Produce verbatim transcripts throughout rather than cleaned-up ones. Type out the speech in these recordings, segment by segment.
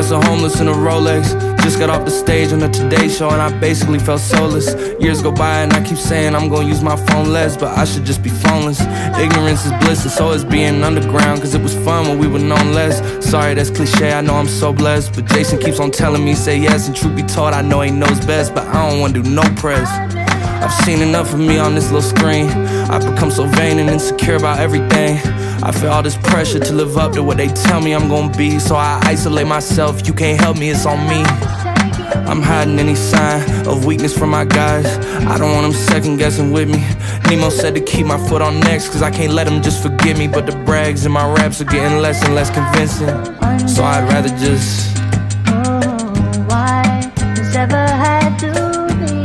house of homeless in a Rolex. Just got off the stage on the Today Show and I basically felt soulless. Years go by and I keep saying I'm gonna use my phone less, but I should just be phoneless. Ignorance is bliss and so is being underground, cause it was fun when we were known less. Sorry, that's cliche, I know I'm so blessed, but Jason keeps on telling me say yes, and truth be told I know he knows best, but I don't wanna do no press. I've seen enough of me on this little screen. I've become so vain and insecure about everything. I feel all this pressure to live up to what they tell me I'm gonna be, so I isolate myself. You can't help me, it's on me. I'm hiding any sign of weakness from my guys. I don't want them second guessing with me. Nemo said to keep my foot on next, cause I can't let them just forget me. But the brags in my raps are getting less and less convincing, so I'd rather just oh, why this ever had to be?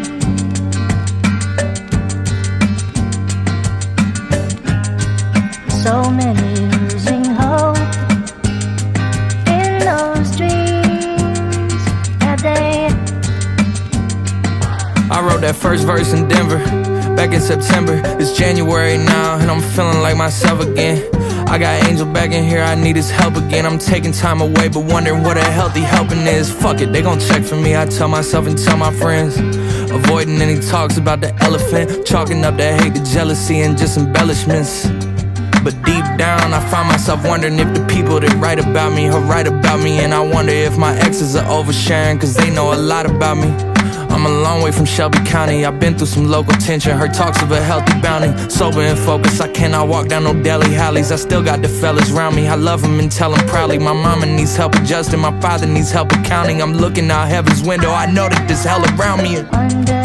So many losing hope in those dreams that they. I wrote that first verse in Denver back in September. It's January now and I'm feeling like myself again. I got Angel back in here, I need his help again. I'm taking time away but wondering what a healthy helping is. Fuck it, they gon' check for me, I tell myself and tell my friends. Avoiding any talks about the elephant, chalking up the hate, the jealousy and just embellishments. But deep down I find myself wondering if the people that write about me are right about me. And I wonder if my exes are oversharing, cause they know a lot about me. I'm a long way from Shelby County, I've been through some local tension. Heard talks of a healthy bounty, sober and focused. I cannot walk down no deli alleys, I still got the fellas around me. I love them and tell them proudly. My mama needs help adjusting, my father needs help accounting. I'm looking out heaven's window, I know that there's hell around me. Under